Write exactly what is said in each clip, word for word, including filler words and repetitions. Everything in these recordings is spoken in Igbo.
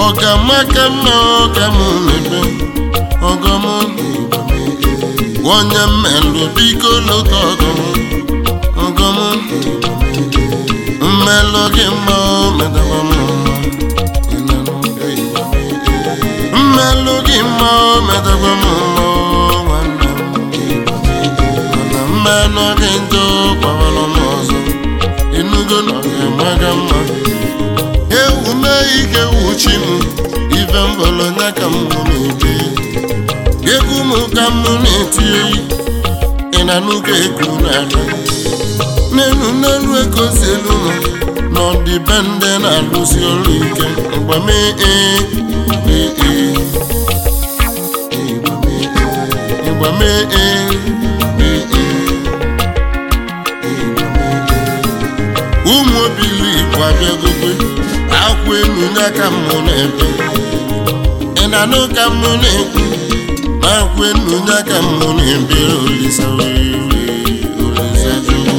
Ogamaka mma ogamu nebe ogamu onye mmelu biko lota ogamu ogamu mmelu gị mma medaba mma mmelu gị mma medaba mma mmelu gị njọ gbawara m ọzọ inugo na ga-emaga mma ewu mee ike wuchi m ife mbolo nya ka m na-ebe egwu m ka m na-eti oyi ị na-anụgo egwu n'ala n'elu n'elu ekozi elu nọ n'ọdịbendị na-alụsi ọrụ ike mgbe mee ee ee ee mgbe mee ee ee ee ụmụ obili Igbo abịagokwe akwa elu n'aka m na-ebe ị na-anụ ka m na-ekwu na akwa elu n'aka m na-ebe Olisa wee Olisa jụụ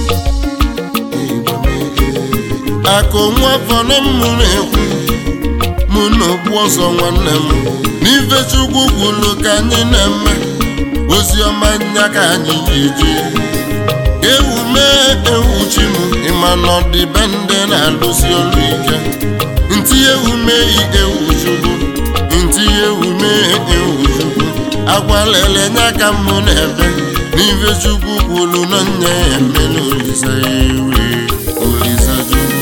akụ nwa fọrọ m na-ekwu mụ na okpu ọzọ nwanne m n'ife Chukwu kwuru ka anyị na-eme ozi ọma nya ka anyị ji ewu mee ewu chi m ịma na ọdịbendị na-alụsi ọrụ ike ntị ewu mee ewu Chukwu ntị ewu mee ewu Chukwu agwalele nya ka m na-ebe n'ife Chukwu kwuru na nya ya emela Olisa ewe Olisa Chukwu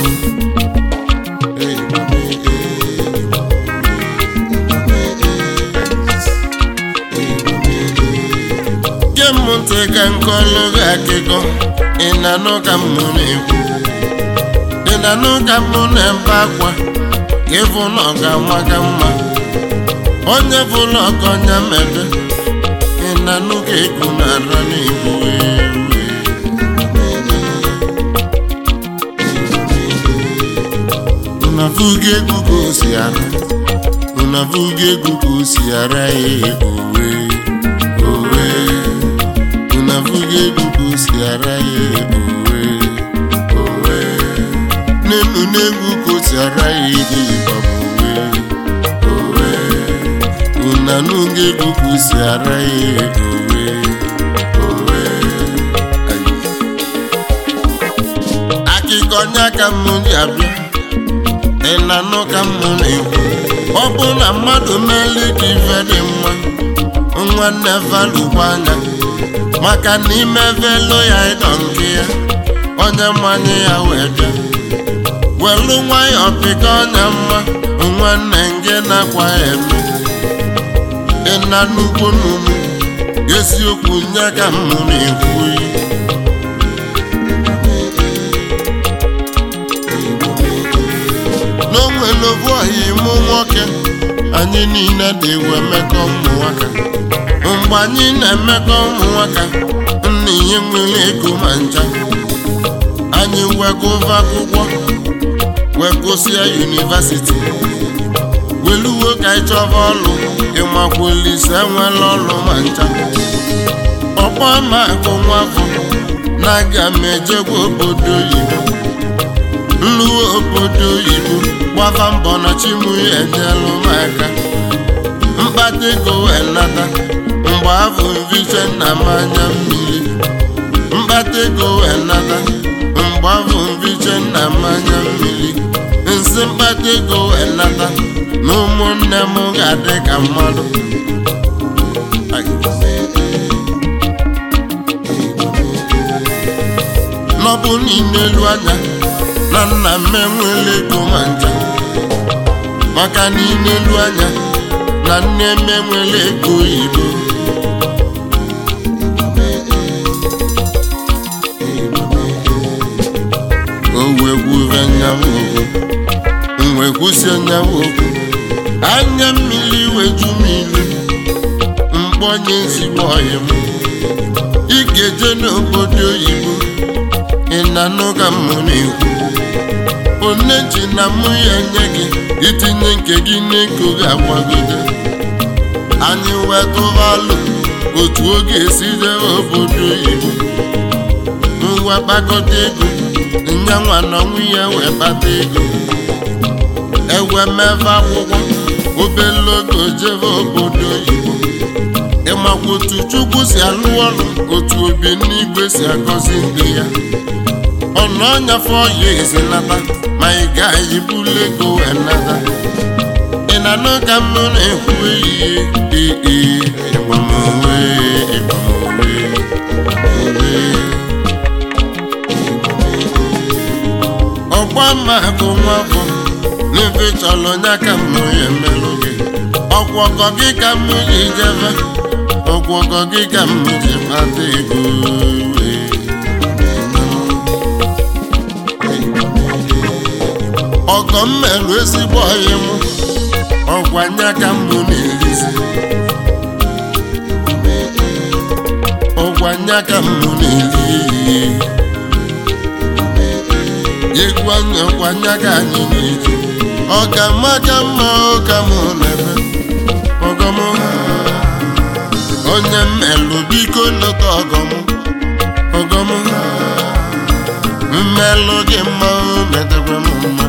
ntị ka nkọlụ gị akịkọ ị na-anụ ka m na-ekwu ị na-anụ ka m na-ebe akwa ịfụ na ọ ga-amaga mma onye fụlụ ọkọ nya mebe ị na-anụ ka egwu na-ara n'Igbo unavuga egwu ka o si ara unavuga egwu ka o si ara ya owe owe unavuga egwu ka o si ara ya owe owe n'elu n'egwu ka o si ara ya ego owe owe unanuga egwu ka o si ara ya owe owe akịkọ nya ka m ji abịa ị na-anụ ka m na-ekwu ọ bụ na mmadụ meli ka ife dị mma nwanne valụkwa anya maka na ime velo ya ịdọ nke ya onye mmanye ya wee bịa welu nwayọ pịka onye mma nwanne nge na-akwa eme ị na-anụkwu n'umu eziokwu nye ka m na-ekwu n'onwelobu ọhịa ịmụ nwoke anyị niile dị ewe mmekọ ụmụ nwaka mgbe anyị na-emekọ ụmụ nwaka nna ihe nwere ego ma ncha anyị wegova akwụkwọ wegosịa yunivasiti weluwo ka anyị chọba ọlụ ịmakwulise enwela ọlụ ma ncha ọkpọ ma akụ nwafọ na aga m ejegwa obodo oyibo nluwe obodo oyibo gbava mbọ na chimu ya enyelụ m aka mkpata ego wee nata mgbe afọ mviche na mmanya mmiri mkpata ego wee nata mgbe afọ mviche na mmanya mmiri nsị mkpata ego wee nata na ụmụnne m ga-adị ka mmadụ n'ọbụ niile elu anya na nna m enwela ego ma ncha maka niile elu anya na nne m enwela ego oyibo o wee gwuve nyawo okwu wee kwụsị nyawo okwu anya mmiri weju m ilu mkpọnye ezigbo ọyị m ị ga-eje n'obodo oyibo ị na-anụ ka m na-ekwu onye ji na mụ ya nye gị itinye nke gị n'ego ga-agbagode anyị wetụvalụ otu oge esi jee obodo oyibo ngwa kpakọta ego nyanwa na nwunye wee kpata ego ewe meve akwụkwọ obele oge jebe obodo oyibo. Ịmakwa otu Chukwu si alụ ọrụ, otu obi n'igwe si agọzi ndị ya. Ọnụ ọnyafe ọya ezinata ma ị ga-eyi bulu ego wee nata. Ị na-anụ ka m na-ekwu ihe ee ịgbamowe ịgbamowe ọgba mma bụ nwa bụ n'ebe chọrọ nya ka m ya emelụ gị. Ọgwọgọ gị ka m ji jebe, ọgwọgọ gị ka m ji kpata ego. Ọgọ m merụ ezigbo ọyị m, ọgwa nya ka m na-erizi, ọgwa nya ka m na-eri. Egwu anya ọgwa nya ka anyị na-eji. Ọ ka mma ka mma ụka m na-ebe ọgọ m. Onye mmelụ biko lọta ọgọ m, ọgọ m. Mmelụ gị mma o metakwa m mma,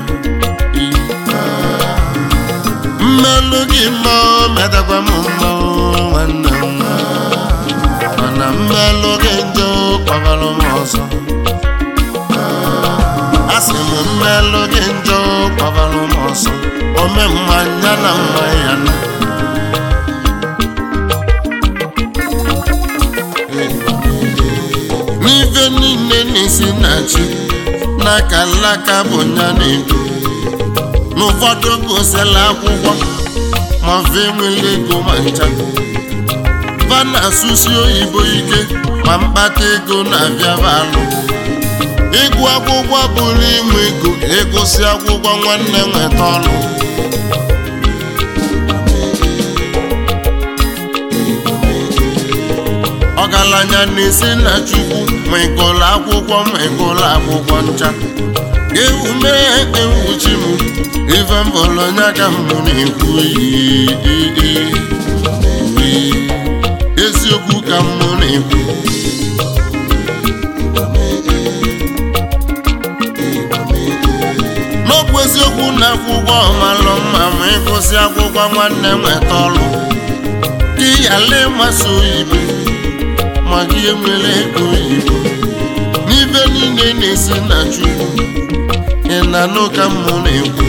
mmelụ gị mma o metakwa m mma o nwanne m. Mana mmelụ gị njọ kpabalụ m ọzọ. Asị m mmelụ gị njọ kpabalụ m ọzọ. Ome mmanya na mma ya na n'ife niile n'isi na-achị n'aka alaka bụ nya na-edu. N'ụfọdụ gosila akwụkwọ ma fe nwere ego ma ncha. Va na-asụsi oyibo ike ma mkpata ego na-abịa alụ. Ịgụ akwụkwọ bụrụ inwe ego, ịgụsị akwụkwọ nwanne nweta ọrụ. Ọgaranya na-esi na Chukwu ma ịgụlụ akwụkwọ ma ịgụlụ akwụkwọ ncha. Ewu mee ewuchi m ife mbọlọ nya ka m na-ekwu eziokwu ka m na-ekwu. N'ọbụ eziokwu na akwụkwọ ọmalụ mma ma ịgụsị akwụkwọ nwanne nweta ọrụ. Gị yala ịmasị oyibo ma gị enwere ego oyibo. N'ife niile na-esi na Chukwu, ị na-anụ ka m na-ekwu.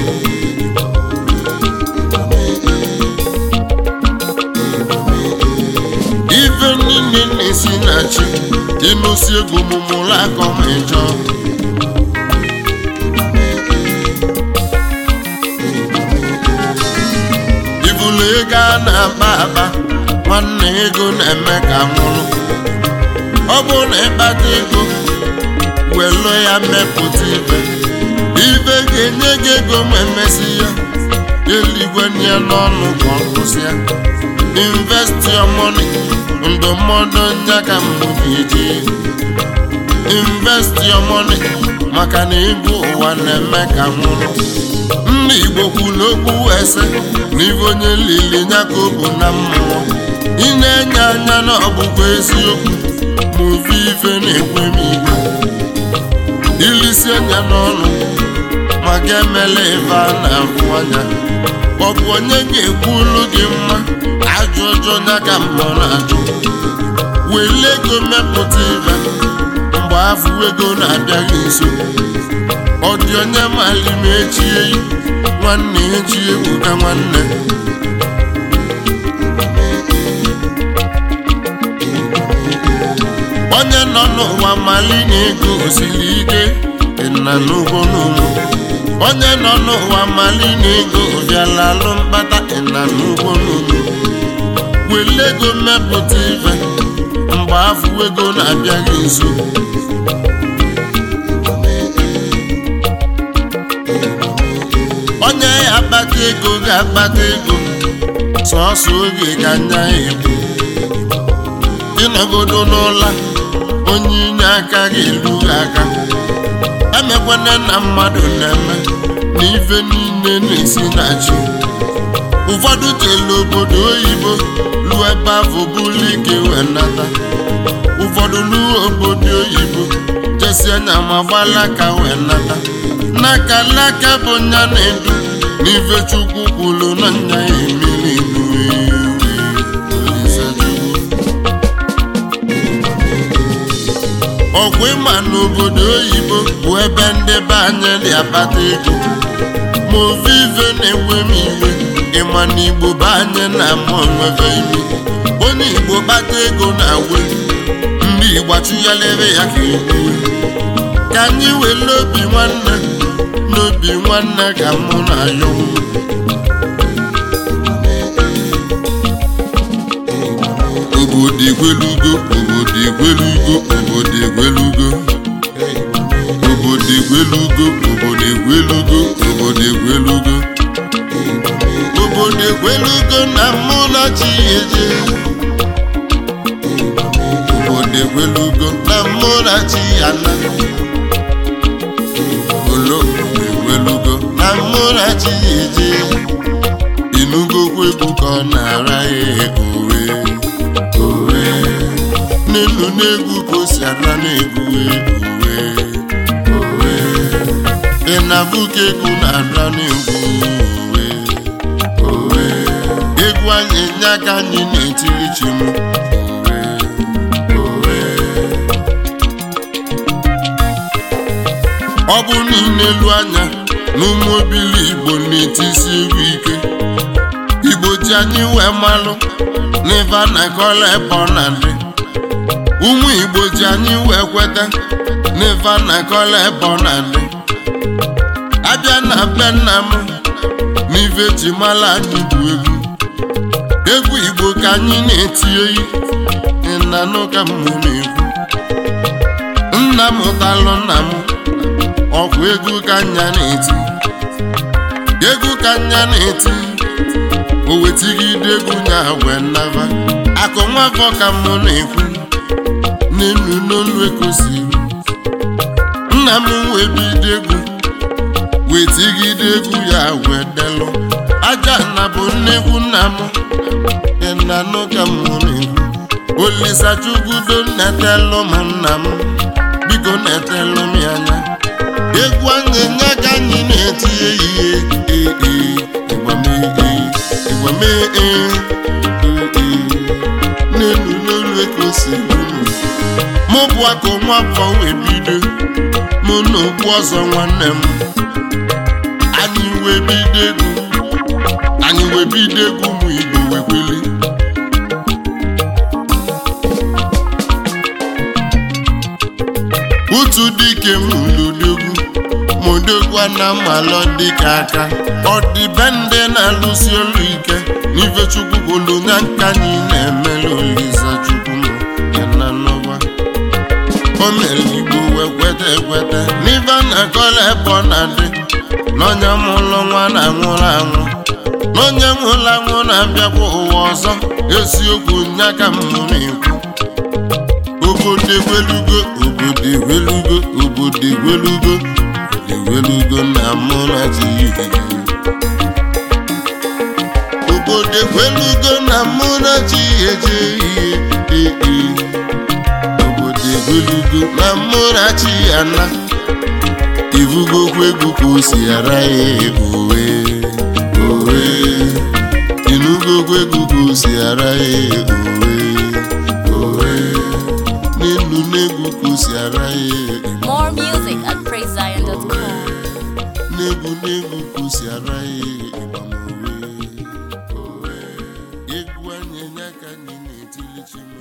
Ife niile na-esi na Chi, ịnụsi ego mụmụrụ akọ ma ịjọ. Ibulu ego a na-akpa akpa, nwanne ego na-eme ka nwụrụ. Ọ bụrụ na ịkpata ego welu ya mepụta ibe, ibe ga-enye gị ego ma emesi ya. Eluigwe nye n'ọnụ ka ọ kwụsị ya. Invest your money, ndụmọdụ nya ka m ga-eji. Invest your money maka na ego ụwa na-eme ka nwụrụ. Ndị Igbo kwuru okwu ese na ibe onye lili nya ka ọ bụ na mmụọ. Ị na-enye anya na ọbụkwa eziokwu ma ofe ife na-ekwe m igwe. Ilisi anya n'ọnụ ma ga-emele ife a na-ahụ anya. Ọ bụ onye ga-ekwu olu gị mma, ajụ ọjọọ nya ka mbọ na-ajụ. Wele ego mepụta ife mgbe afọ ego na-abịaghị nso. Ọ dị onye mali ma echi eyi, nwanne echi ewu ka nwanne. Onye nọ n'ụwa mali na ego osiri ike na n'ugbo n'ụmụ. Onye nọ n'ụwa mali na ego bịala alụ mkpata na n'ugbo n'ụmụ. Wele ego mmepụta ife mgbe afọ ego na-abịaghị nso. Onye ya akpata ego ga-akpata ego sọọsọ oge ka nya ebu. Ịnọgodo n'ụla onye inye aka ga-elu aka. Emekwana na mmadụ na-eme na ife niile na-esi na Chi. Ụfọdụ jelu obodo oyibo lụọ ebe afọ bụrụ ike wee nata. Ụfọdụ lụọ obodo oyibo jesi anya ma gbalaka wee nata. N'aka alaka bụ nya na-edu n'ife Chukwu kwuru na nya emeli n'uwe ọkwa ịma n'obodo oyibo bụ ebe ndị be anyị dị akpata ego ma ovive na-enwe m iwe ịma na Igbo be anyị na-ama onweve ime onye Igbo kpata ego na-awe ndị Igbo achụghalere ya ka egbuwe ka anyị were obi nwanne n'obi nwanne ka mụ na ya obodo egwelugo obodo egwelugo obodo egwelugo obodo egwelugo obodo egwelugo obodo egwelugo obodo egwelugo na mụ na chi eje obodo egwelugo na mụ na chi ana olo egwelugo na mụ na chi eje inugo kwegbu ka ọ na-ara ya owe owe n'elu n'egwu ka o si ara n'egwu owe owe ị na-abụ ka egwu na-ara n'egwu owe owe egwu anyị nye aka anyị na-etiri chi m owe owe ọ bụ niile elu anya n'ụmụ obili Igbo na-etisi egwu ike Igbo ji anyị wee malụ n'ife na-akọla ebe ọ na-adị ụmụ Igbo ji anyị wee kweta n'ife na-akọla ebe ọ na-adị abịa na be nna m n'ife ji mala anyị bụ egwu egwu Igbo ka anyị na-eti oyi ịnanụ ka m na-ekwu nna m ụtalụ nna m ọkwa egwu ka anya na-eti egwu ka anya na-eti o wetigide egwu nya wee naba akụ nwafọ ka mụ na-ekwu n'elu n'olu ekosiri nna m wee bido egwu wetigide egwu ya wee delụ aja na bụ nnekwu nna m ịnanụ ka mụ na-ekwu Olisa Chukwudo na-etelụ m nna m biko na-etelụ m anya egwu anyị nye ka anyị na-eti ehihie ee ịgwame ee n'elu n'olu ekosiri mụ bụ akụ nwafọ wee bido mụ na okpu ọzọ nwanne m anyị wee bido egwu anyị wee bido egwu ụmụ Igbo wee kweli utu dike m lụdogwu modogwa na mmalọ dịka aka ọ dị be ndị na-alụsi olu ike n'ife Chukwu kwuru na nka anyị na-emela Olisa Chukwu ya na n'ụwa o mere Igbo wee kweta ekweta n'ife na-akọla ebe ọ na-adị n'onye mụlụ nwa na-anwụrụ anwụ n'onye nwụrụ anwụ na-abịakwa ụwa ọzọ eziokwu nya ka m na-ekwu obodo egwelugo obodo egwelugo obodo egwelugo egwelugo na mụ na chi obodo egwelugo na mụ na chi eje ihe obodo egwelugo na mụ na chi ana ivugokwa egwu ka o si ara ya owe owe inugokwa egwu ka o si ara ya owe owe n'elu n'egwu ka o si ara ya More music at praise zion dot com. n'egwu n'egwu ka o si ara ya ịgbamowe owe egwu anyị nye aka anyị na-etili chi m